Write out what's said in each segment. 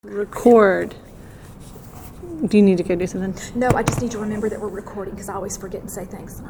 Record. Do you need to go do something? No, I just need to remember that we're recording because I always forget and say things.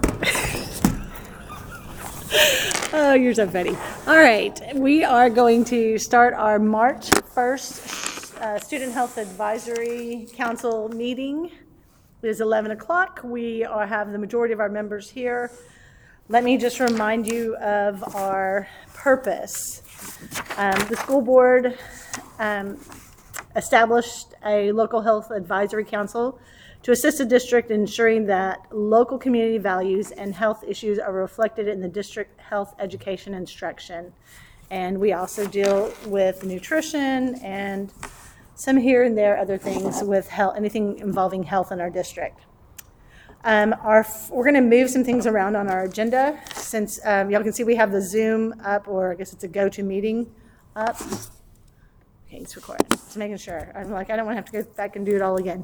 Oh, you're so funny. All right, we are going to start our March 1st Student Health Advisory Council meeting. It is 11 o'clock. We have the majority of our members here. Let me just remind you of our purpose. The school board established a local health advisory council to assist the district in ensuring that local community values and health issues are reflected in the district health education instruction. And we also deal with nutrition and some here and there other things with health, anything involving health in our district. We're going to move some things around on our agenda since y'all can see we have the Zoom up, or I guess it's a GoToMeeting up. Okay, it's recording. Just making sure. I'm like, I don't want to have to go back and do it all again.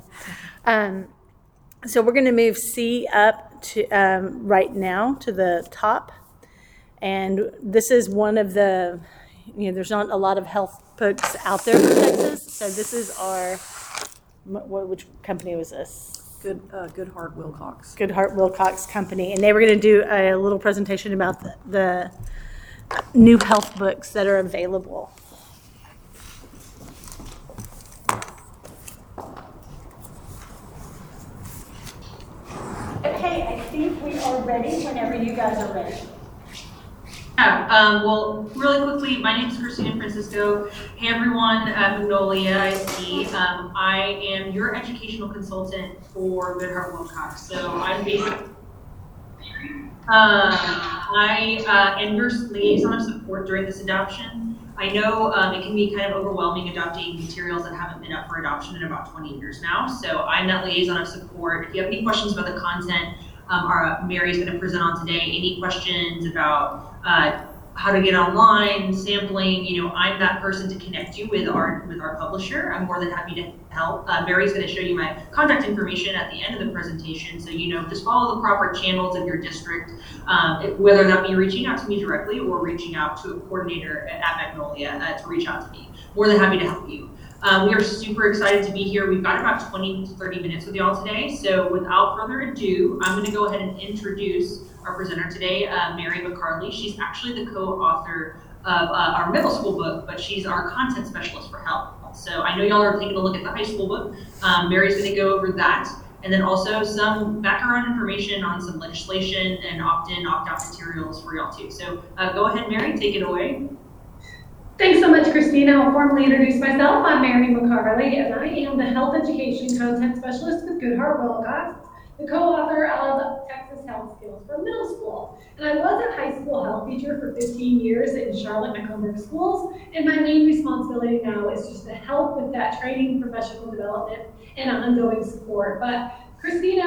So we're going to move C up to right now to the top. And this is one of the, there's not a lot of health books out there in Texas. So this is our, which company was this? Goodheart Willcox. Goodheart Willcox Company. And they were going to do a little presentation about the new health books that are available. Okay, I think we are ready whenever you guys are ready. Well, really quickly, my name is Christina Francisco. Hey everyone, Magnolia ISD. I am your educational consultant for Goodheart Willcox. So I'm basically, I am your liaison of support during this adoption. I know it can be kind of overwhelming adopting materials that haven't been up for adoption in about 20 years now. So I'm that liaison of support. If you have any questions about the content, Mary's going to present on today. Any questions about how to get online, sampling, I'm that person to connect you with our publisher. I'm more than happy to help. Mary's going to show you my contact information at the end of the presentation, so just follow the proper channels of your district, whether that be reaching out to me directly or reaching out to a coordinator at Magnolia to reach out to me. More than happy to help you. We are super excited to be here. We've got about 20 to 30 minutes with y'all today. So without further ado, I'm going to go ahead and introduce our presenter today, Mary McCarley. She's actually the co-author of our middle school book, but she's our content specialist for health. So I know y'all are taking a look at the high school book. Mary's going to go over that. And then also some background information on some legislation and opt-in, opt-out materials for y'all too. So go ahead, Mary, take it away. Thanks so much, Christina. I'll formally introduce myself. I'm Mary McCarley, and I am the Health Education Content Specialist with Goodheart Willcox, the co-author of Texas Health Skills for Middle School. And I was a high school health teacher for 15 years in Charlotte-Mecklenburg schools, and my main responsibility now is just to help with that training, professional development, and ongoing support. But Christina,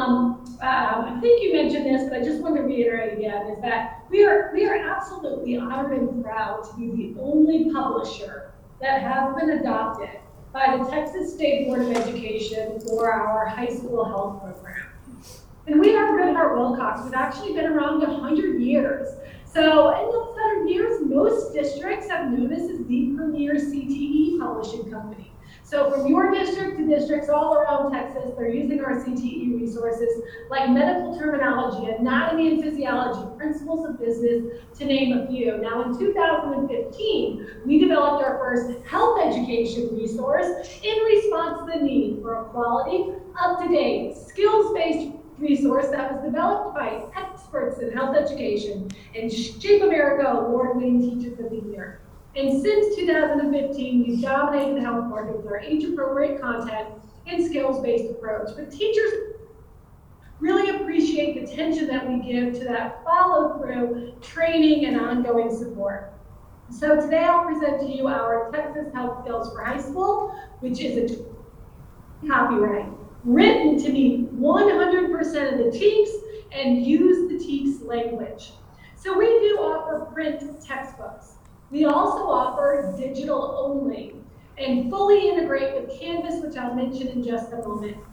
I think you mentioned this, but I just want to reiterate again, is that we are absolutely honored and proud to be the only publisher that has been adopted by the Texas State Board of Education for our high school health program. And we are Goodheart Willcox. We've actually been around 100 years. So in those 100 years, most districts have known us as the premier CTE publishing company. So from your district to districts all around Texas, they're using our CTE resources like medical terminology, anatomy and physiology, principles of business, to name a few. Now in 2015, we developed our first health education resource in response to the need for a quality, up-to-date, skills-based resource that was developed by experts in health education and Shape America award-winning Teachers of the Year. And since 2015, we've dominated the health market with our age-appropriate content and skills-based approach. But teachers really appreciate the attention that we give to that follow-through, training, and ongoing support. So today I'll present to you our Texas Health Skills for High School, which is a copyright written to meet 100% of the TEKS and use the TEKS language. So we do offer print textbooks. We also offer digital only and fully integrate with Canvas, which I'll mention in just a moment.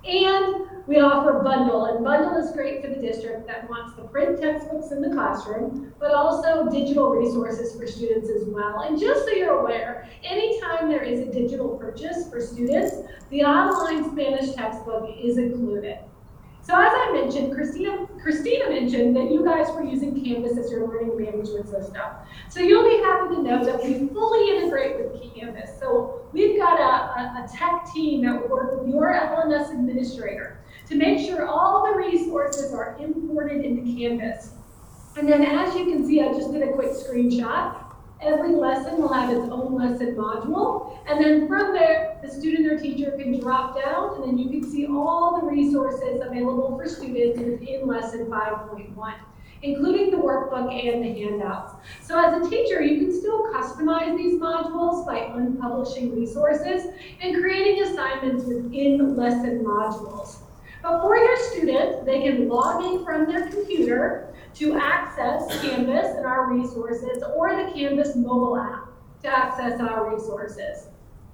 And we offer Bundle, and Bundle is great for the district that wants the print textbooks in the classroom, but also digital resources for students as well. And just so you're aware, anytime there is a digital purchase for students, the online Spanish textbook is included. So as I mentioned, Christina mentioned that you guys were using Canvas as your learning management system. So you'll be happy to know that we fully integrate with Canvas. So we've got a tech team that will work with your LMS administrator to make sure all the resources are imported into Canvas. And then as you can see, I just did a quick screenshot. Every lesson will have its own lesson module, and then from there, the student or teacher can drop down, and then you can see all the resources available for students within Lesson 5.1, including the workbook and the handouts. So as a teacher, you can still customize these modules by unpublishing resources and creating assignments within lesson modules. But for your student, they can log in from their computer to access Canvas and our resources, or the Canvas mobile app to access our resources.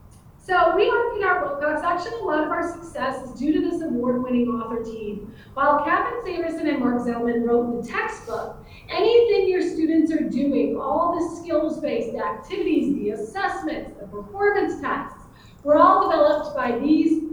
So we are P.R. Wilcox. Actually, a lot of our success is due to this award-winning author team. While Kevin Sanderson and Mark Zellman wrote the textbook, anything your students are doing, all the skills-based activities, the assessments, the performance tests, were all developed by these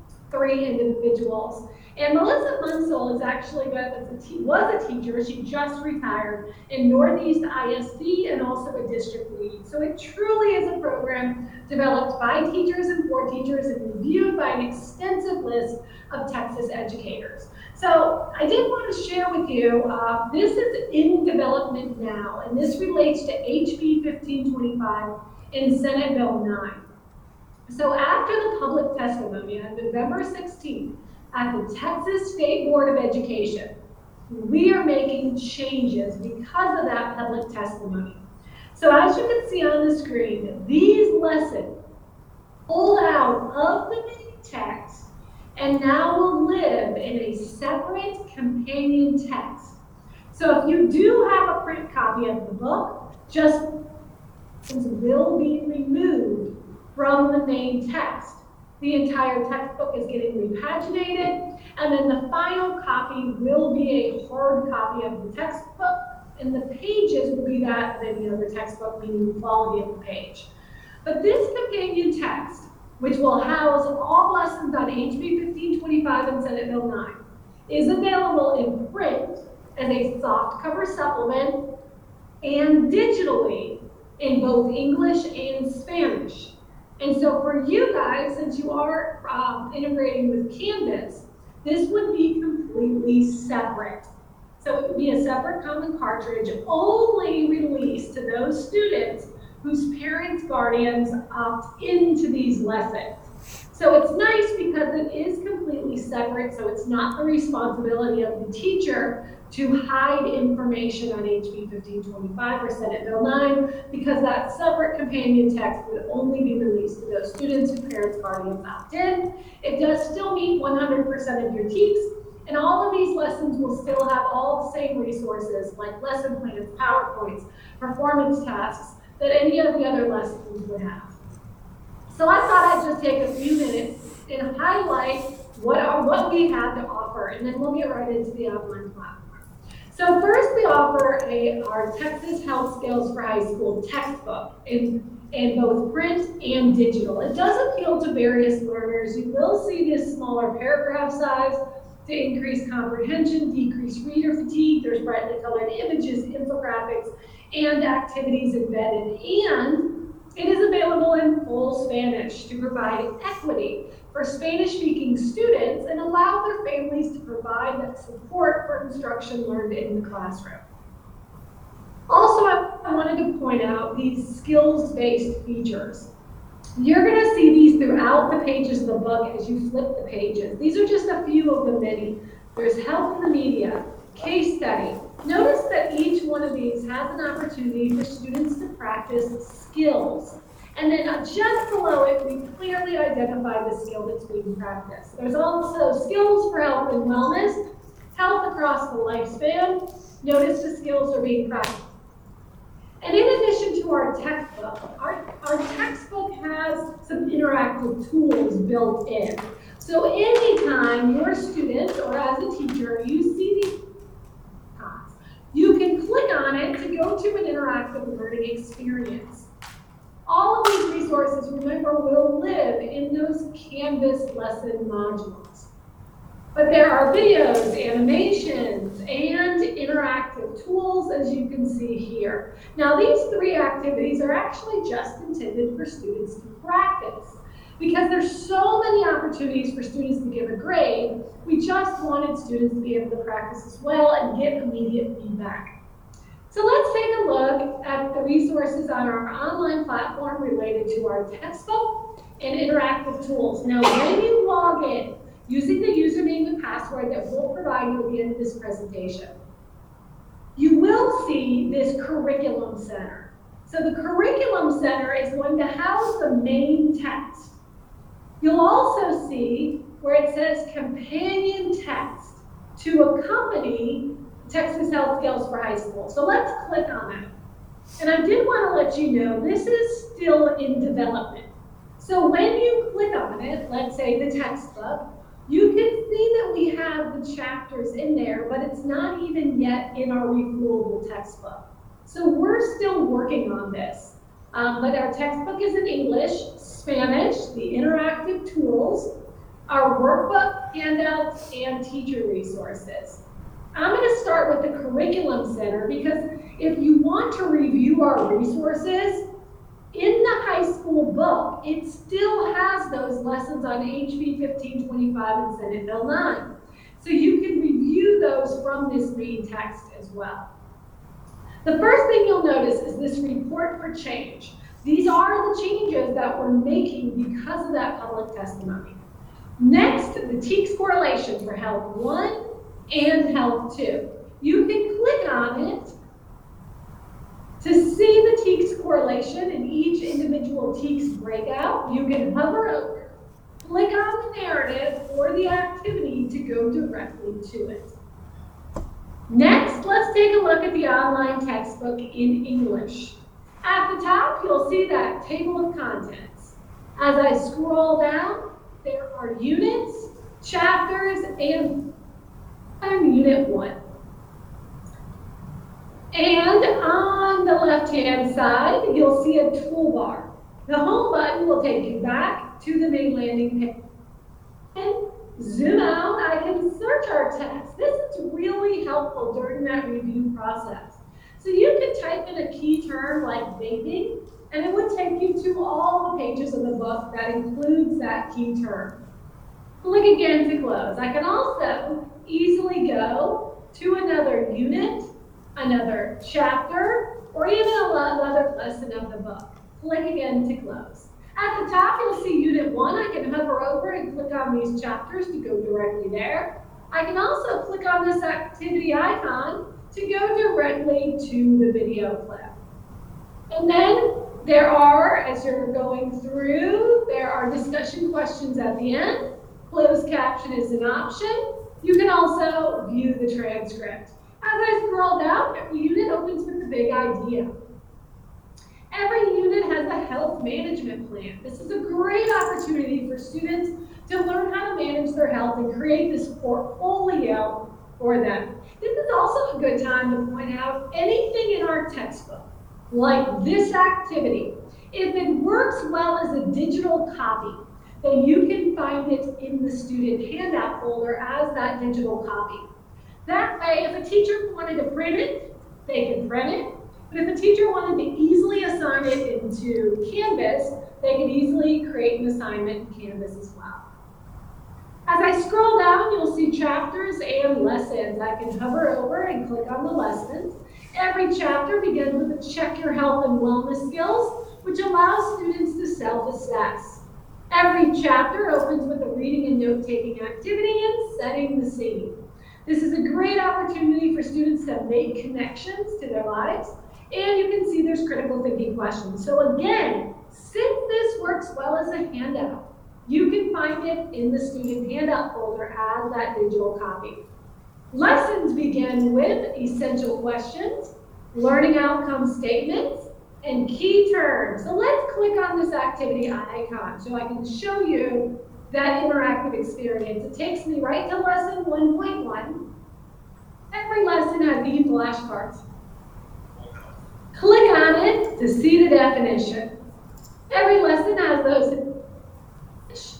3 individuals. And Melissa Munsell is actually was a teacher. She just retired in Northeast ISD and also a district lead. So it truly is a program developed by teachers and for teachers and reviewed by an extensive list of Texas educators. So I did want to share with you, this is in development now, and this relates to HB 1525 in Senate Bill 9. So after the public testimony on November 16th, at the Texas State Board of Education, we are making changes because of that public testimony. So as you can see on the screen, these lessons pulled out of the main text and now will live in a separate companion text. So if you do have a print copy of the book, just will be removed from the main text. The entire textbook is getting repaginated, and then the final copy will be a hard copy of the textbook, and the pages will be that of any other textbook, meaning the quality of the page. But this companion text, which will house all lessons on HB 1525 and Senate Bill 9, is available in print as a softcover supplement and digitally in both English and Spanish. And so for you guys, since you are integrating with Canvas, this would be completely separate. So it would be a separate common cartridge only released to those students whose parents, guardians opt into these lessons. So it's nice because it is completely separate, so it's not the responsibility of the teacher to hide information on HB 1525 or Senate Bill 9, because that separate companion text would only be released to those students whose parents, guardians opt in. It does still meet 100% of your TEKS, and all of these lessons will still have all the same resources like lesson plans, PowerPoints, performance tasks that any of the other lessons would have. So I thought I'd just take a few minutes and highlight what we have to offer, and then we'll get right into the online platform. So first we offer our Texas Health Skills for High School textbook in both print and digital. It does appeal to various learners. You will see this smaller paragraph size to increase comprehension, decrease reader fatigue. There's brightly colored images, infographics, and activities embedded. And it is available in full Spanish to provide equity for Spanish-speaking students and allow their families to provide that support for instruction learned in the classroom. Also, I wanted to point out these skills-based features. You're going to see these throughout the pages of the book as you flip the pages. These are just a few of the many. There's help in the media, case study. Notice that each one of these has an opportunity for students to practice skills. And then just below it, we clearly identify the skill that's being practiced. There's also skills for health and wellness, health across the lifespan. Notice the skills are being practiced. And in addition to our textbook, our textbook has some interactive tools built in. So anytime your student or as a teacher, you see these icons, you can click on it to go to an interactive learning experience. All of these resources, remember, will live in those Canvas lesson modules. But there are videos, animations, and interactive tools, as you can see here. Now, these 3 activities are actually just intended for students to practice. Because there's so many opportunities for students to give a grade, we just wanted students to be able to practice as well and get immediate feedback. So let's take a look at the resources on our online platform related to our textbook and interactive tools. Now, when you log in, using the username and password that we'll provide you at the end of this presentation, you will see this Curriculum Center. So the Curriculum Center is going to house the main text. You'll also see where it says companion text to accompany Texas Health Skills for High School. So let's click on that. And I did want to let you know this is still in development. So when you click on it, let's say the textbook, you can see that we have the chapters in there, but it's not even yet in our reviewable textbook. So we're still working on this. But our textbook is in English, Spanish, the interactive tools, our workbook, handouts, and teacher resources. I'm going to start with the Curriculum Center because if you want to review our resources, in the high school book, it still has those lessons on HB 1525 and Senate Bill 9. So you can review those from this main text as well. The first thing you'll notice is this report for change. These are the changes that we're making because of that public testimony. Next, the TEKS correlation for Health 1 and Health 2. You can click on it to see the TEKS correlation in each individual TEKS breakout. You can hover over, click on the narrative or the activity to go directly to it. Next, let's take a look at the online textbook in English. At the top, you'll see that table of contents. As I scroll down, there are units, chapters, and Unit 1. And on the left-hand side, you'll see a toolbar. The home button will take you back to the main landing page. And zoom out, I can search our text. This is really helpful during that review process. So you can type in a key term like vaping, and it would take you to all the pages of the book that includes that key term. Click again to close. I can also easily go to another unit, another chapter, or even another lesson of the book. Click again to close. At the top, you'll see Unit 1. I can hover over and click on these chapters to go directly there. I can also click on this activity icon to go directly to the video clip. And then there are, as you're going through, there are discussion questions at the end. Closed caption is an option. You can also view the transcript. As I scroll down, every unit opens with the big idea. Every unit has a health management plan. This is a great opportunity for students to learn how to manage their health and create this portfolio for them. This is also a good time to point out anything in our textbook, like this activity. If it works well as a digital copy, then you can find it in the student handout folder as that digital copy. That way, if a teacher wanted to print it, they can print it. But if a teacher wanted to easily assign it into Canvas, they could easily create an assignment in Canvas as well. As I scroll down, you'll see chapters and lessons. I can hover over and click on the lessons. Every chapter begins with a check your health and wellness skills, which allows students to self-assess. Every chapter opens with a reading and note-taking activity and setting the scene. This is a great opportunity for students to make connections to their lives, and you can see there's critical thinking questions. So again, since this works well as a handout, you can find it in the student handout folder as that digital copy. Lessons begin with essential questions, learning outcome statements, and key terms. So let's click on this activity icon so I can show you that interactive experience. It takes me right to lesson 1.1. Every lesson has these flashcards. Click on it to see the definition. Every lesson has those in English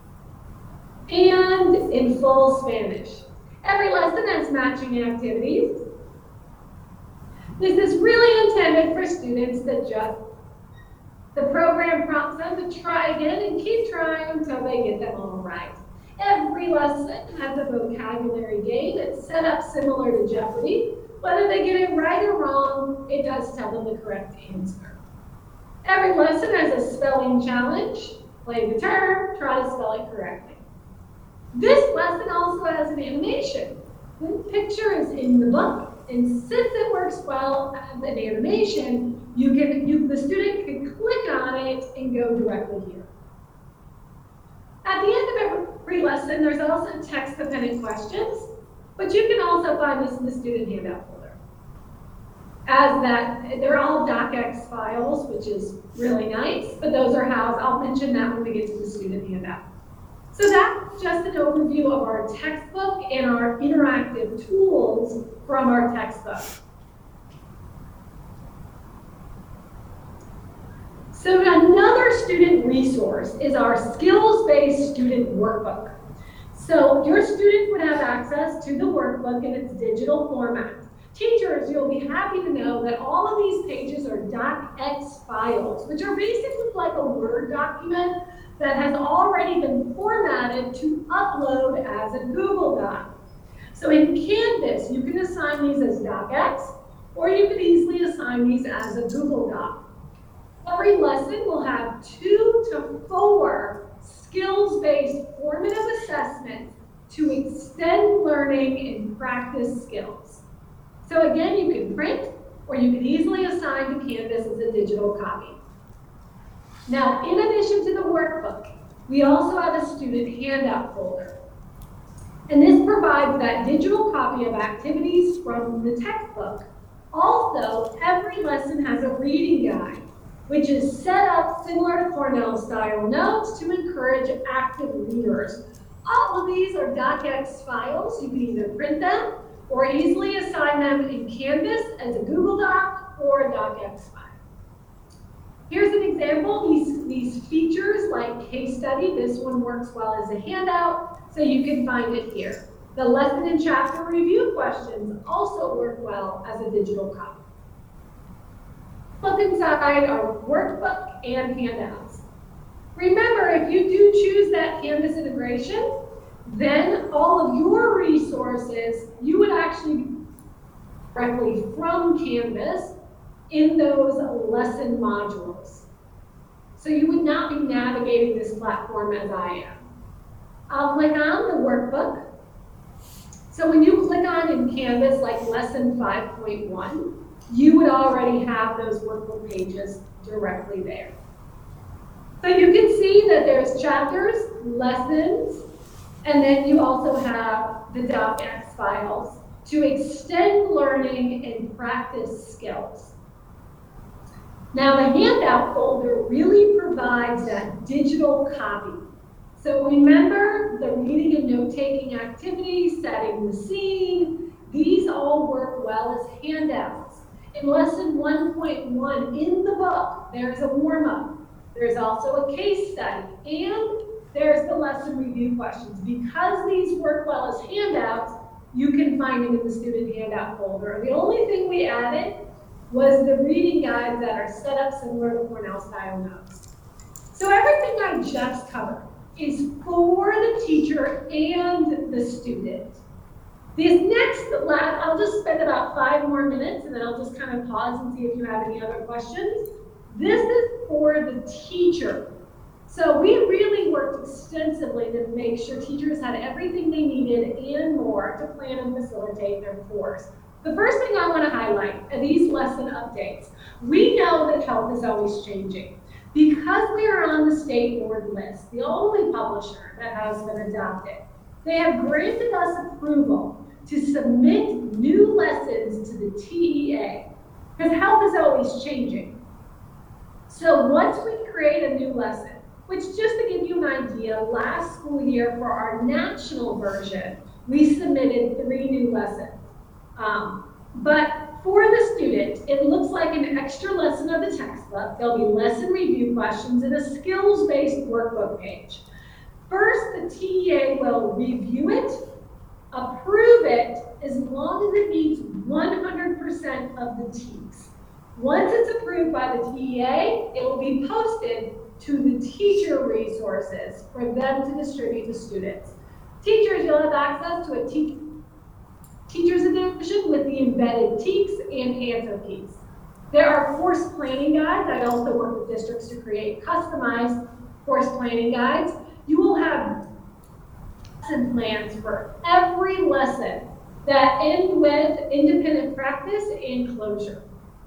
and in full Spanish. Every lesson has matching activities. This is really intended for students that just, the program prompts them to try again and keep trying until they get them all right. Every lesson has a vocabulary game. It's set up similar to Jeopardy! Whether they get it right or wrong, it does tell them the correct answer. Every lesson has a spelling challenge. Play the term, try to spell it correctly. This lesson also has an animation. The picture is in the book, and since it works well as an animation, the student can click on it and go directly here. At the end of every lesson, there's also text-dependent questions, but you can also find this in the student handout folder. As that, they're all DocX files, which is really nice, but those are housed. I'll mention that when we get to the student handout. So that's just an overview of our textbook and our interactive tools from our textbook. So another student resource is our skills-based student workbook. So your students would have access to the workbook in its digital format. Teachers, you'll be happy to know that all of these pages are DocX files, which are basically like a Word document that has already been formatted to upload as a Google Doc. So in Canvas, you can assign these as DocX, or you can easily assign these as a Google Doc. Every lesson will have 2 to 4 skills-based formative assessments to extend learning and practice skills. So again, you can print, or you can easily assign to Canvas as a digital copy. Now, in addition to the workbook, we also have a student handout folder. And this provides that digital copy of activities from the textbook. Also, every lesson has a reading guide, which is set up similar to Cornell-style notes to encourage active readers. All of these are DocX files. You can either print them or easily assign them in Canvas as a Google Doc or a DocX file. Here's an example. These features like case study, this one works well as a handout, so you can find it here. The lesson and chapter review questions also work well as a digital copy. Look inside our workbook and handouts. Remember, if you do choose that Canvas integration, then all of your resources, you would actually directly from Canvas in those lesson modules. So you would not be navigating this platform as I am. I'll click on the workbook. So when you click on in Canvas, like lesson 5.1, you would already have those workbook pages directly there. So you can see that there's chapters, lessons, and then you also have the DocX files to extend learning and practice skills. Now the handout folder really provides that digital copy. So remember the reading and note-taking activities, setting the scene, these all work well as handouts. In lesson 1.1 in the book, there's a warm-up. There's also a case study, and there's the lesson review questions. Because these work well as handouts, you can find them in the student handout folder. The only thing we added was the reading guides that are set up similar to Cornell-style notes. So everything I just covered is for the teacher and the student. These next, I'll just spend about 5 more minutes and then I'll just kind of pause and see if you have any other questions. This is for the teacher. So we really worked extensively to make sure teachers had everything they needed and more to plan and facilitate their course. The first thing I want to highlight are these lesson updates. We know that health is always changing. Because we are on the state board list, the only publisher that has been adopted, they have granted us approval to submit new lessons to the TEA, because health is always changing. So once we create a new lesson, which just to give you an idea, last school year for our national version, we submitted 3 new lessons. But for the student, it looks like an extra lesson of the textbook. There'll be lesson review questions and a skills-based workbook page. First, the TEA will review it, approve it, as long as it meets 100% of the TEKS. Once it's approved by the TEA, it will be posted to the teacher resources for them to distribute to students. Teachers, you'll have access to a Teacher's Edition with the embedded TEKS and answer keys. There are course planning guides. I also work with districts to create customized course planning guides. You will have lesson plans for every lesson that end with independent practice and closure.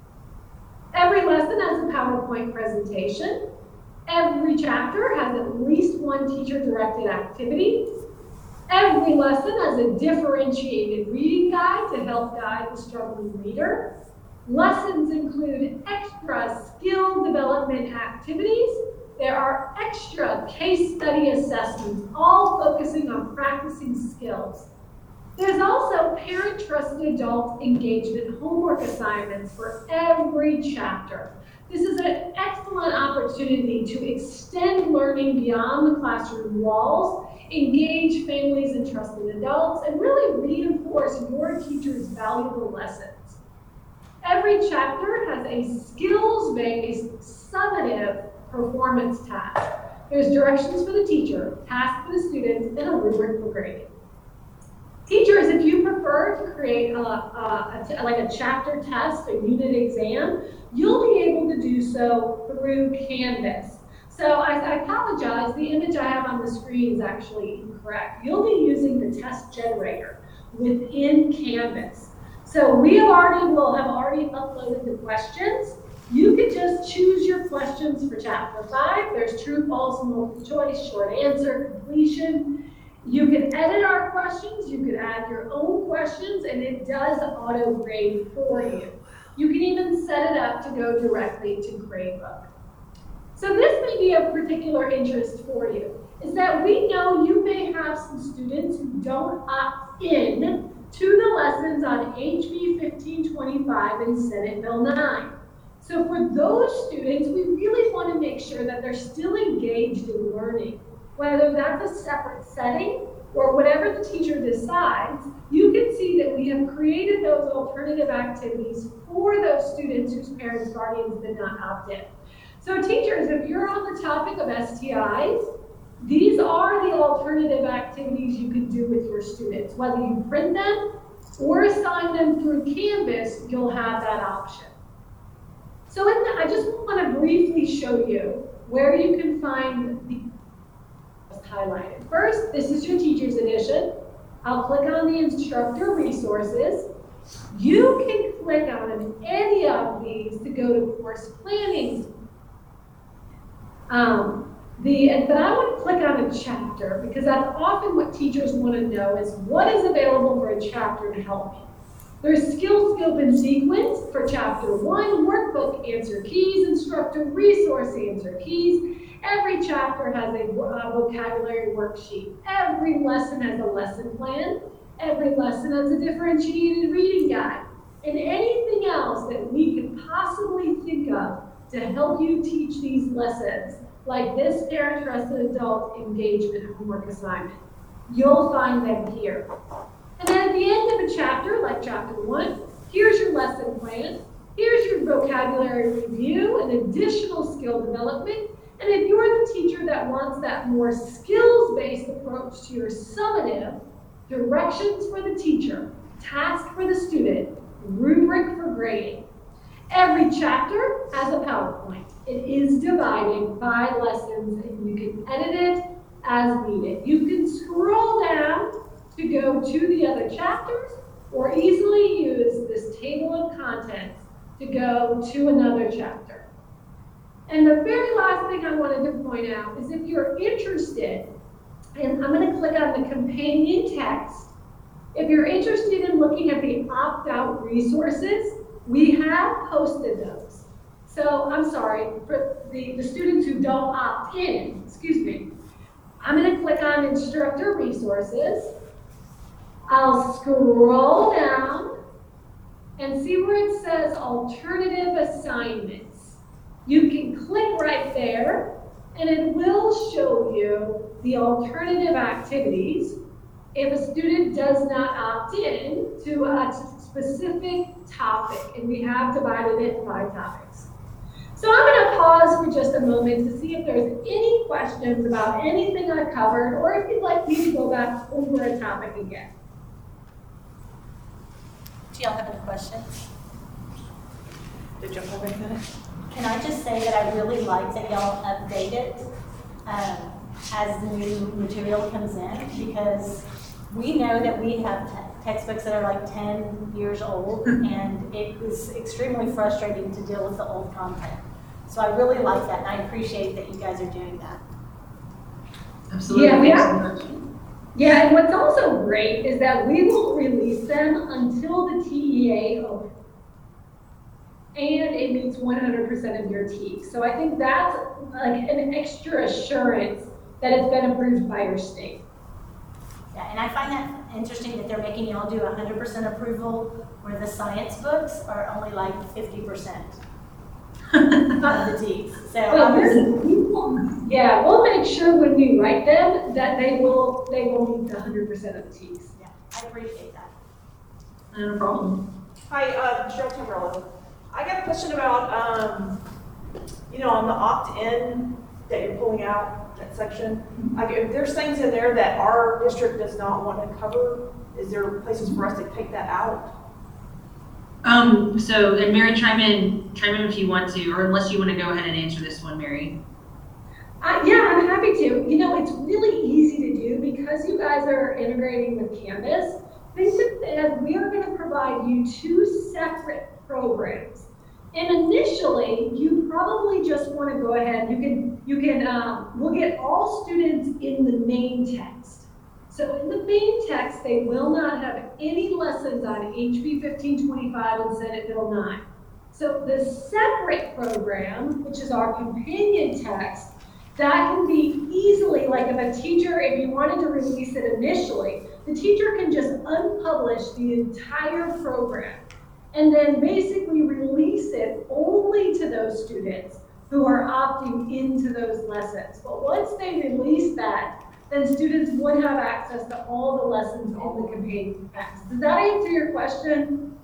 Every lesson has a PowerPoint presentation. Every chapter has at least one teacher-directed activity. Every lesson has a differentiated reading guide to help guide the struggling reader. Lessons include extra skill development activities. There are extra case study assessments, all focusing on practicing skills. There's also parent-trusted adult engagement homework assignments for every chapter. This is an excellent opportunity to extend learning beyond the classroom walls, engage families and trusted adults, and really reinforce your teacher's valuable lessons. Every chapter has a skills-based summative performance task. There's directions for the teacher, tasks for the students, and a rubric for grading. Teachers, if you prefer to create like a chapter test, a unit exam, you'll be able to do so through Canvas. So I apologize, the image I have on the screen is actually incorrect. You'll be using the test generator within Canvas. So will have already uploaded the questions. You can just choose your questions for chapter 5. There's true, false, multiple choice, short answer, completion. You can edit our questions, you can add your own questions, and it does auto grade for you. You can even set it up to go directly to Gradebook. So this may be of particular interest for you, is that we know you may have some students who don't opt in to the lessons on HB 1525 and Senate Bill 9. So for those students, we really want to make sure that they're still engaged in learning. Whether that's a separate setting or whatever the teacher decides, you can see that we have created those alternative activities for those students whose parents, guardians did not opt in. So teachers, if you're on the topic of STIs, these are the alternative activities you can do with your students. Whether you print them or assign them through Canvas, you'll have that option. So I just want to briefly show you where you can find the highlighted. First, this is your Teacher's Edition. I'll click on the Instructor Resources. You can click on any of these to go to Course Planning. But I want to click on a chapter because that's often what teachers want to know is what is available for a chapter to help me. There's Skill, Scope, and Sequence for Chapter 1, Workbook Answer Keys, Instructor Resource Answer Keys. Every chapter has a vocabulary worksheet. Every lesson has a lesson plan. Every lesson has a differentiated reading guide. And anything else that we could possibly think of to help you teach these lessons, like this parent-trusted adult engagement homework assignment. You'll find them here. And then at the end of a chapter, like Chapter 1, here's your lesson plan. Here's your vocabulary review and additional skill development. And if you're the teacher that wants that more skills-based approach to your summative, directions for the teacher, task for the student, rubric for grading. Every chapter has a PowerPoint. It is divided by lessons, and you can edit it as needed. You can scroll down to go to the other chapters, or easily use this table of contents to go to another chapter. And the very last thing I wanted to point out is if you're interested, and I'm going to click on the companion text, if you're interested in looking at the opt-out resources, we have posted those. So I'm sorry, for the students who don't opt in, excuse me, I'm gonna click on instructor resources. I'll scroll down and see where it says alternative assignments. You can click right there and it will show you the alternative activities if a student does not opt in to a specific topic, and we have divided it in 5 topics. So I'm going to pause for just a moment to see if there's any questions about anything I covered, or if you'd like me to go back over a topic again. Do y'all have any questions? Did you have a minute? Can I just say that I really like that y'all update it as the new material comes in, because we know that we have textbooks that are like 10 years old, and it is extremely frustrating to deal with the old content. So I really like that, and I appreciate that you guys are doing that. Absolutely. Yeah, Yeah, and what's also great is that we won't release them until the TEA opens. And it meets 100% of your TEAS. So I think that's like an extra assurance that it's been approved by your state. Yeah, and I find that interesting that they're making y'all do 100% approval, where the science books are only like 50% of the TEAS. So we'll make sure when we write them that they will meet the 100% of the TEAS. yeah, I appreciate that. No problem. Hi, Cheryl Timberlake. I got a question about, on the opt-in that you're pulling out, that section. Like, if there's things in there that our district does not want to cover, is there places for us to take that out? So, and Mary, chime in if you want to, or unless you want to go ahead and answer this one, Mary. Yeah, I'm happy to. It's really easy to do because you guys are integrating with Canvas. Think of it as we are going to provide you 2 separate programs. And initially, you probably just want to go ahead, we'll get all students in the main text. So in the main text, they will not have any lessons on HB 1525 and Senate Bill 9. So the separate program, which is our companion text, that can be easily, like if a teacher, if you wanted to release it initially, the teacher can just unpublish the entire program and then basically release it only to those students who are opting into those lessons. But once they release that, then students would have access to all the lessons in the companion text. Does that answer your question?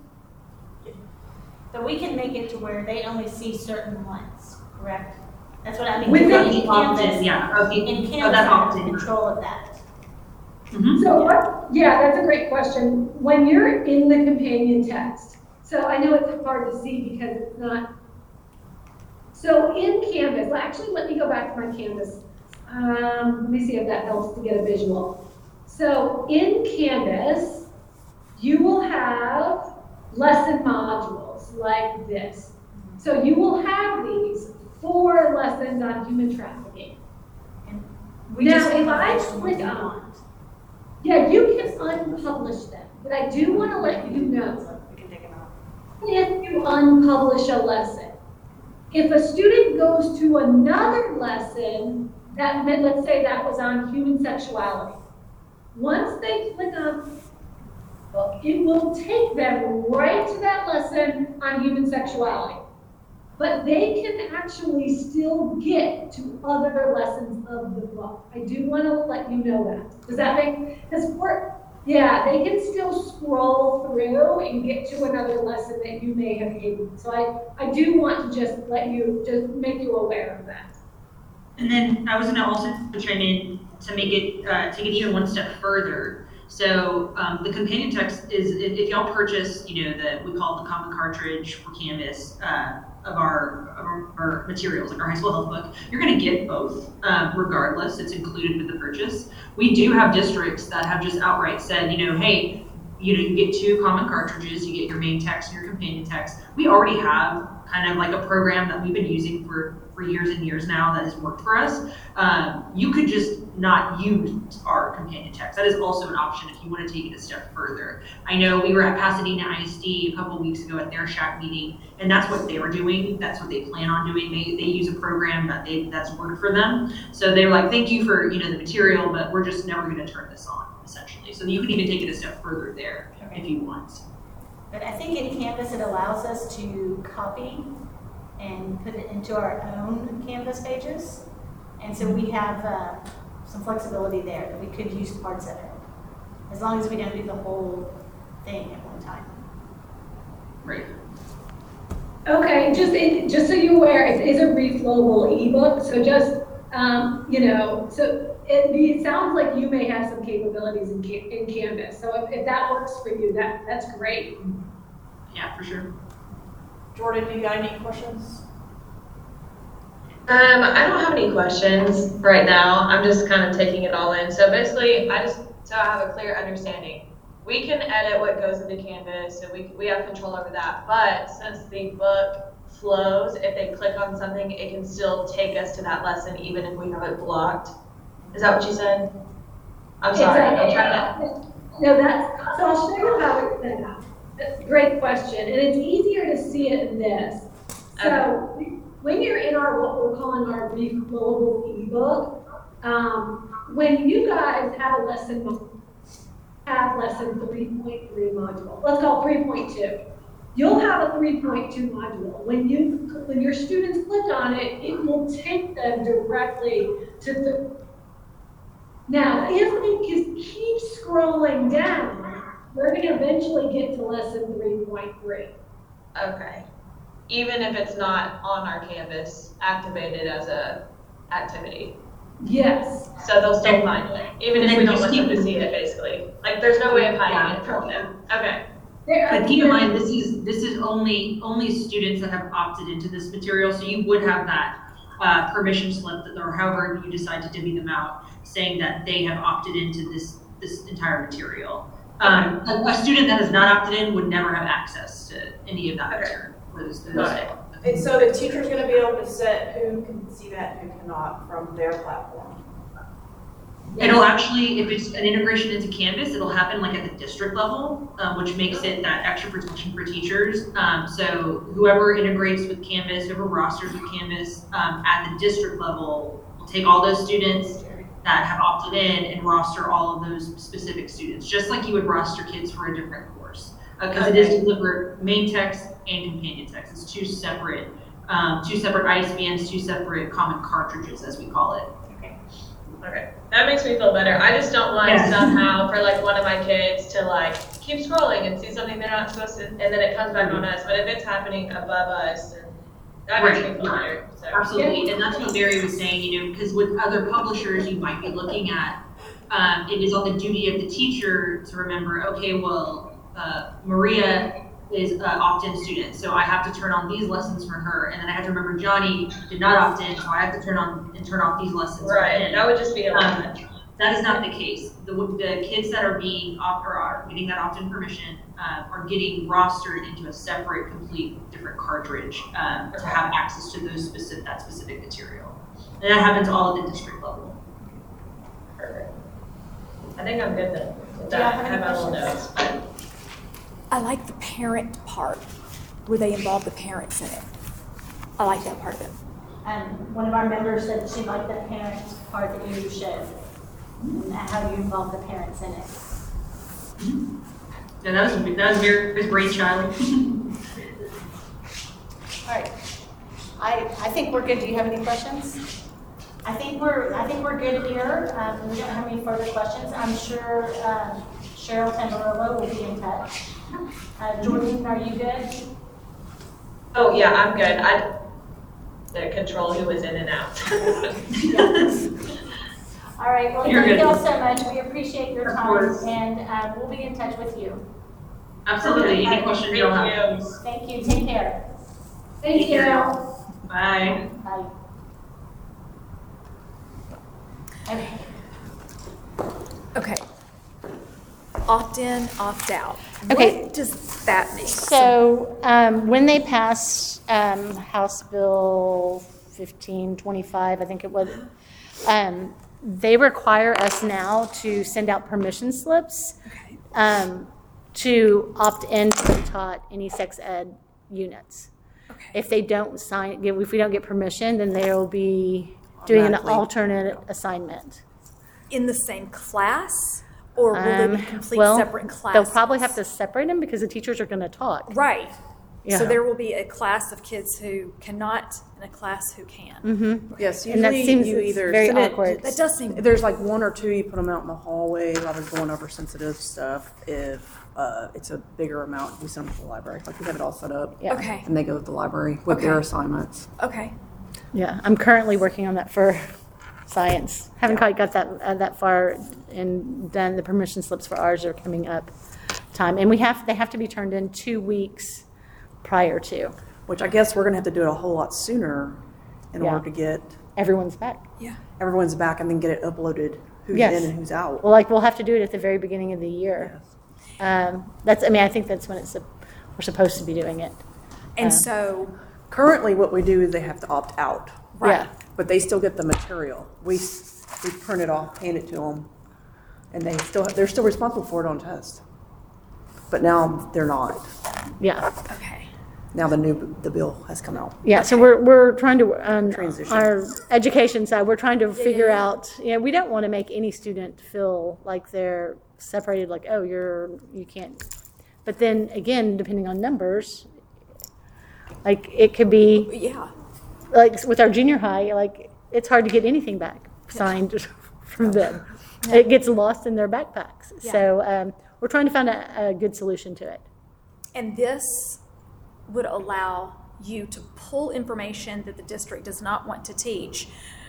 But we can make it to where they only see certain ones, correct? That's what I mean. With the in Canvas, Yeah. Okay. in Canvas, that's I have opt-in. control of that. Mm-hmm. So that's a great question. When you're in the companion text, so I know it's hard to see because it's not. So in Canvas, actually let me go back to my Canvas. Let me see if that helps to get a visual. So in Canvas, you will have lesson modules like this. So you will have these 4 lessons on human trafficking. And we Now, just if I publish them click when we on- want. Yeah, you can unpublish them, but I do want to let you know, We can take them out. if you unpublish a lesson, if a student goes to another lesson, let's say that was on human sexuality, once they click on, it will take them right to that lesson on human sexuality. But they can actually still get to other lessons of the book. I do want to let you know that. Does that make, they can still scroll through and get to another lesson that you may have hidden. So I do want to just make you aware of that. And then I was going to also chime in to make it, take it even one step further. So the companion text is, if y'all purchase, we call it the common cartridge for Canvas of our materials, like our high school health book, you're going to get both regardless. It's included with the purchase. We do have districts that have just outright said, hey, you get 2 common cartridges, you get your main text and your companion text. We already have kind of like a program that we've been using for for years and years now that has worked for us. You could just not use our companion text. That is also an option if you want to take it a step further. I know we were at Pasadena ISD a couple of weeks ago at their SHAC meeting, and that's what they were doing. That's what they plan on doing. They use a program that's worked for them. So they were like, thank you for the material, but we're just never going to turn this on, essentially. So you can even take it a step further there if you want. But I think in Canvas, it allows us to copy and put it into our own Canvas pages. And so we have some flexibility there that we could use parts of it, as long as we don't do the whole thing at one time. Right. Okay, just so you're aware, it is a reflowable ebook, so just, so it sounds like you may have some capabilities in Canvas. So if that works for you, that's great. Yeah, for sure. Jordan, do you got any questions? I don't have any questions right now. I'm just kind of taking it all in. So basically, so I have a clear understanding. We can edit what goes into Canvas, so we have control over that. But since the book flows, if they click on something, it can still take us to that lesson even if we have it blocked. Is that what you said? I'm sorry. I'm trying to. No, so I'll show you how it's set up. That's a great question, and it's easier to see it in this. So when you're in what we're calling our reflowable ebook, when you guys have lesson 3.3 module, let's call it 3.2. You'll have a 3.2 module. When your students click on it, it will take them directly to the. Now, if they just keep scrolling down, we're going to eventually get to lesson 3.3. Okay. Even if it's not on our Canvas activated as a activity. Yes. So they'll still find it, even if we don't want them to see it, basically. Like, there's no way of hiding it from them. Okay. But keep in mind, this is only students that have opted into this material, so you would have that permission slip, or however you decide to divvy them out, saying that they have opted into this entire material. A student that has not opted in would never have access to any of that material. And so the teacher's going to be able to set who can see that and who cannot from their platform. It'll actually, if it's an integration into Canvas, it'll happen like at the district level, which makes it that extra protection for teachers. So whoever integrates with Canvas, whoever rosters with Canvas at the district level will take all those students that have opted in and roster all of those specific students, just like you would roster kids for a different course. Because it is delivered main text and companion text. It's two separate ISBNs, two separate common cartridges, as we call it. Okay, that makes me feel better. I just don't want somehow for like one of my kids to like keep scrolling and see something they're not supposed to, and then it comes back on us. But if it's happening above us, then that makes me feel better. So. Absolutely, and that's what Barry was saying, because with other publishers, you might be looking at, it is on the duty of the teacher to remember, okay, well, Maria is an opt-in student, so I have to turn on these lessons for her, and then I have to remember Johnny did not opt in, so I have to turn on and turn off these lessons. Right, that would just be a lot. That is not the case. The kids that are being are getting that opt-in permission are getting rostered into a separate, complete, different cartridge to have access to that specific material, and that happens all at the district level. Perfect. I think I'm good then. Do you have any my little questions? notes. I like the parent part, where they involve the parents in it. I like that part of it. And one of our members said she liked the parents part that you showed, and how you involve the parents in it. Yeah, that was your brainchild. All right. I think we're good. Do you have any questions? I think we're good here. We don't have any further questions. I'm sure Cheryl Tamburello will be in touch. Jordan, are you good? Oh yeah, I'm good. The control who was in and out. All right. Well, You're thank good. you all so much. We appreciate your Of time, course. and we'll be in touch with you. Absolutely. Any questions you'll have? you. Thank you. Take care. Thank you. Bye. Bye. Okay. Okay. Opt in, opt out. Okay. What does that mean? So when they passed House Bill 15, 25, I think it was. They require us now to send out permission slips to opt in to be taught any sex ed units. Okay. If they don't sign, if we don't get permission, then they will be doing an Automatically. alternate assignment. In the same class, or will they be complete Well, separate classes? they'll probably have to separate them because the teachers are going to talk. Right. Yeah. So there will be a class of kids who cannot and a class who can. Yes, And that usually seems you either very send it- awkward. That does seem There's like one or two, you put them out in the hallway while they're going over sensitive stuff. If it's a bigger amount, we send them to the library. Like we have it all set up. Yeah. okay. And they go to the library with their Okay. assignments. Okay. Yeah, I'm currently working on that for science. Haven't quite got that far and done. The permission slips for ours are coming up time. And they have to be turned in 2 weeks prior to. Which I guess we're gonna have to do it a whole lot sooner in Yeah. order to get Everyone's back. Yeah. everyone's back and then get it uploaded, who's Yes. in and who's out. Well, we'll have to do it at the very beginning of the year. I think that's when we're supposed to be doing it. And so, Currently, what we do is they have to opt out, Yeah. but they still get the material. We print it off, hand it to them, and they're still responsible for it on test. But now they're not. Yeah. okay. Now the bill has come out. Yeah, so we're trying to, Transition. our education side, we're trying to figure out, we don't want to make any student feel like they're separated, like, oh, you can't. But then again, depending on numbers, like it could be, Yeah. like with our junior high, like it's hard to get anything back signed from them. It gets lost in their backpacks. Yeah. So we're trying to find a good solution to it. And this would allow you to pull information that the district does not want to teach,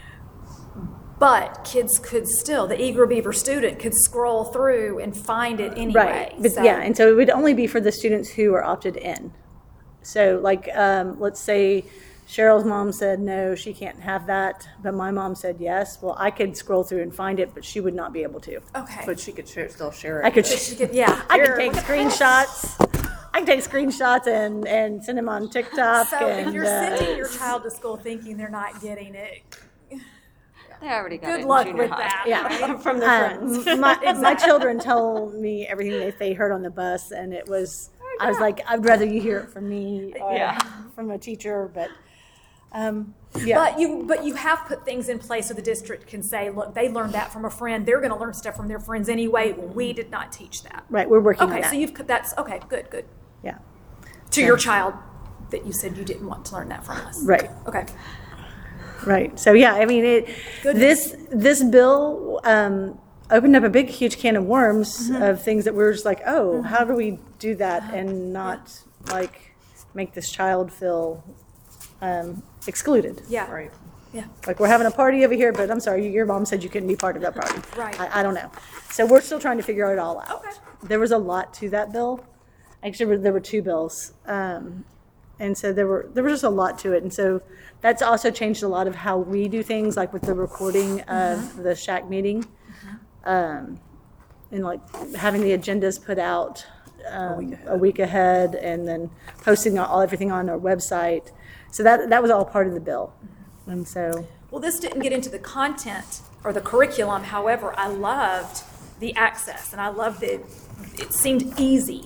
but kids could still, the eager beaver student could scroll through and find it anyway. Right, but yeah, and so it would only be for the students who are opted in. So like, let's say Cheryl's mom said, no, she can't have that, but my mom said yes. Well, I could scroll through and find it, but she would not be able to. Okay. But she could still share it. I could, She could, yeah. I could Here, take look at screenshots. I can take screenshots and send them on TikTok. So and, if you're sending your child to school thinking they're not getting it, They already got it good in luck junior with high. that. Yeah. right? From their friends. My children told me everything that they heard on the bus, and it was, I was like, I'd rather you hear it from me or Yeah. from a teacher, but, yeah. But you have put things in place so the district can say, look, they learned that from a friend. They're going to learn stuff from their friends anyway. We did not teach that. Right, we're working on Okay, that. so that's okay. Good. Yeah, To your child that you said you didn't want to learn that from us. right, Okay. right. So, yeah, I mean, Goodness. this bill opened up a big, huge can of worms Mm-hmm. of things that we're just like, oh, how do we do that and not, like, make this child feel excluded? Yeah. Right. Yeah. Like, we're having a party over here, but I'm sorry, your mom said you couldn't be part of that party. Right. I don't know. So we're still trying to figure it all out. Okay. There was a lot to that bill. Actually, there were 2 bills. And so there was just a lot to it. And so that's also changed a lot of how we do things, like with the recording of the Shack meeting. And like having the agendas put out a week ahead and then posting everything on our website. So that was all part of the bill. And so, Well, this didn't get into the content or the curriculum. However, I loved the access and I loved it. It seemed easy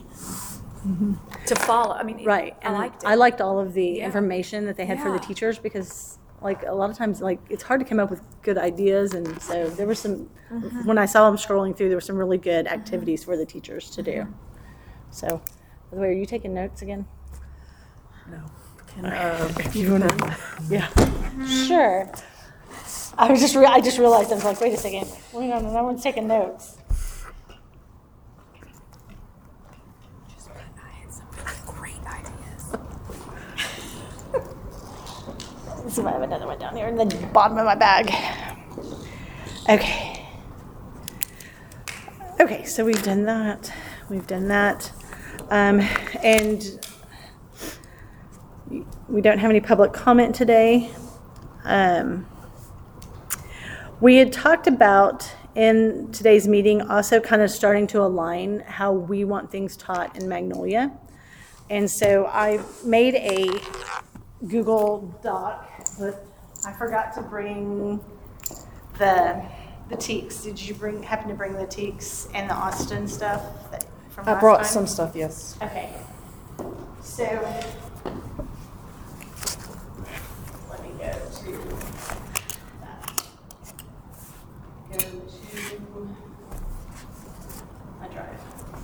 to follow. I mean, right. I And liked it. I liked all of the Yeah. information that they had for the Yeah. teachers because like a lot of times, like it's hard to come up with good ideas. And so there were some, when I saw them scrolling through, there were some really good activities for the teachers to do. So, by the way, are you taking notes again? No. You want to? Yeah. Sure. I just realized, I was like, wait a second. Wait on, no one's taking notes. I had some really great ideas. Let's see if I have another one down here in the bottom of my bag. Okay. Okay, so we've done that. And we don't have any public comment today. We had talked about in today's meeting also kind of starting to align how we want things taught in Magnolia. And so I made a Google Doc, but I forgot to bring the teaks. Did you happen to bring the teaks and the Austin stuff from I last brought time? some stuff, yes. Okay. So, let me go to that. Go to my drive.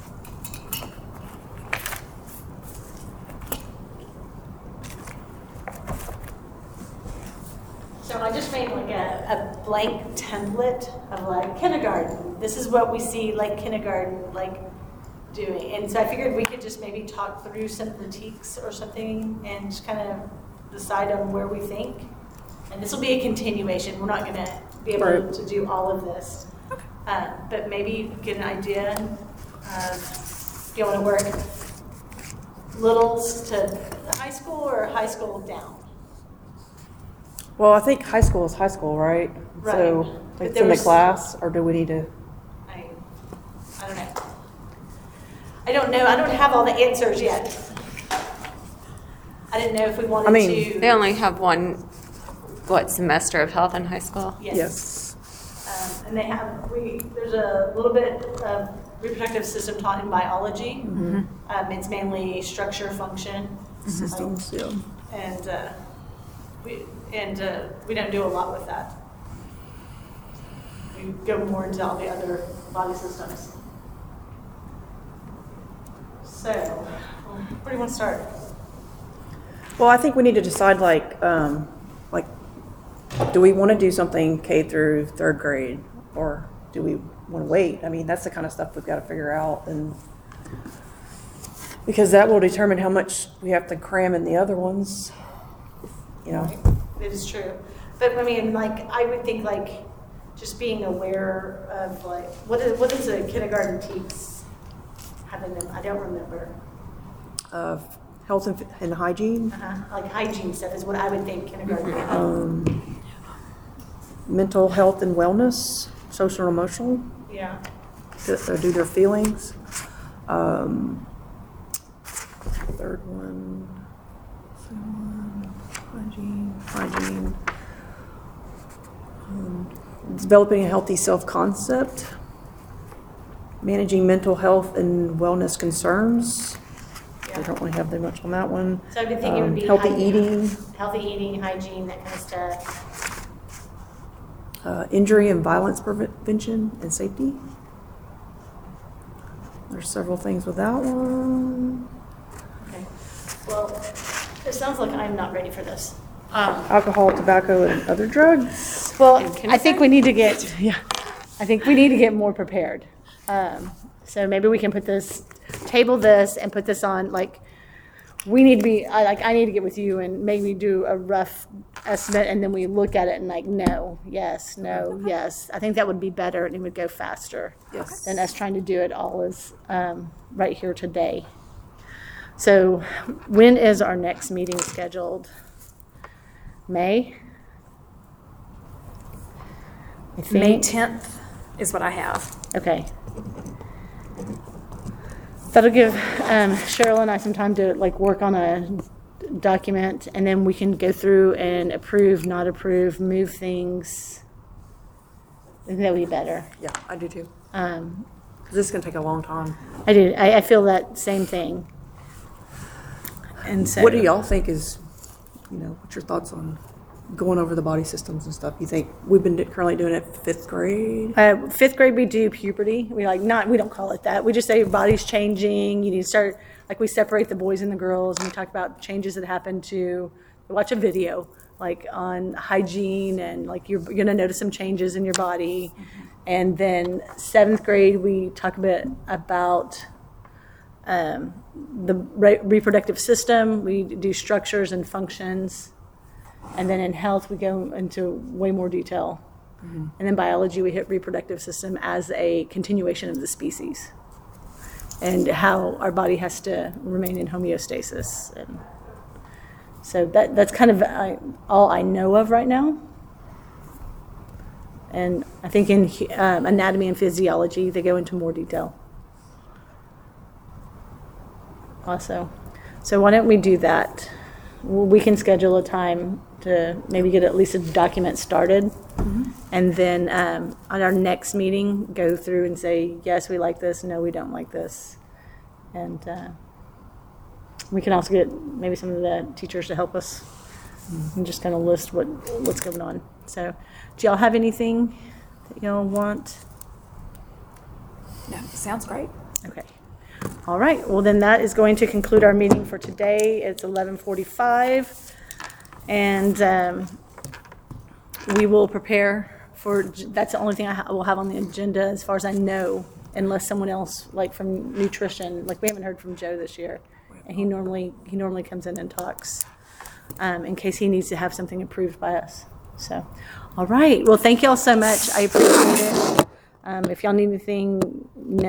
So I just made like a blank template of like kindergarten. This is what we see like kindergarten like doing. And so I figured we could just maybe talk through some of the teaks or something and just kind of decide on where we think. And this will be a continuation. We're not going to be able to do all of this. But maybe get an idea of if you want to work littles to high school or high school down. Well, I think high school is high school, right? Right. So But it's there in the was- class, or do we need to? I don't know. I don't know. I don't have all the answers yet. I didn't know if we wanted to. They only have one, semester of health in high school? Yes. And they have, there's a little bit of reproductive system taught in biology. It's mainly structure, function. Systems, yeah. And we don't do a lot with that. We go more into all the other body systems. So, where do you want to start? Well, I think we need to decide do we want to do something K through third grade, or do we want to wait? I mean, that's the kind of stuff we've got to figure out, and because that will determine how much we have to cram in the other ones. You know. It is true. But I mean, like, I would think like just being aware of like, what is a kindergarten teaks having them? I don't remember. Health and hygiene, Like hygiene stuff is what I would think kindergarten. mental health and wellness, social and emotional, Yeah. do their feelings. Third one, hygiene. Developing a healthy self-concept, managing mental health and wellness concerns. We don't really have that much on that one. So I've been thinking it would be healthy hygiene. eating, Healthy eating, hygiene, that kind of stuff. injury and violence prevention and safety. There's several things with that one. Okay. Well, it sounds like I'm not ready for this. Alcohol, tobacco, and other drugs. Well, I think we need to get, I think we need to get more prepared. So maybe we can table this and put this on, like, we need to be, I need to get with you and maybe do a rough estimate, and then we look at it and like, no, yes, no, yes. I think that would be better, and it would go faster than us trying to do it all as right here today. So when is our next meeting scheduled? May? I think. May 10th is what I have. Okay. That'll give Cheryl and I some time to like work on a document, and then we can go through and approve, not approve, move things. I think that would be better. Yeah, I do too. This is going to take a long time. I do. I feel that same thing. And so, What do y'all think is, what's your thoughts on going over the body systems and stuff? You think we've been currently doing it fifth grade? Fifth grade, we do puberty. We don't call it that. We just say your body's changing. You need to start, like, we separate the boys and the girls, and we talk about changes that happen to watch a video, like on hygiene, and like you're going to notice some changes in your body. And then seventh grade, we talk a bit about the reproductive system. We do structures and functions. And then in health, we go into way more detail. And then biology, we hit reproductive system as a continuation of the species and how our body has to remain in homeostasis. And so that's kind of all I know of right now. And I think in anatomy and physiology, they go into more detail also. So why don't we do that? We can schedule a time to maybe get at least a document started. And then on our next meeting, go through and say, yes, we like this, no, we don't like this. And we can also get maybe some of the teachers to help us and just kind of list what's going on. So do y'all have anything that y'all want? No, sounds great. Okay. All right. Well, then that is going to conclude our meeting for today. It's 11:45. And we will prepare for, that's the only thing I will have on the agenda as far as I know, unless someone else, like from nutrition, like we haven't heard from Joe this year. And he normally comes in and talks in case he needs to have something approved by us. So, all right. Well, thank y'all so much. I appreciate it. If y'all need anything,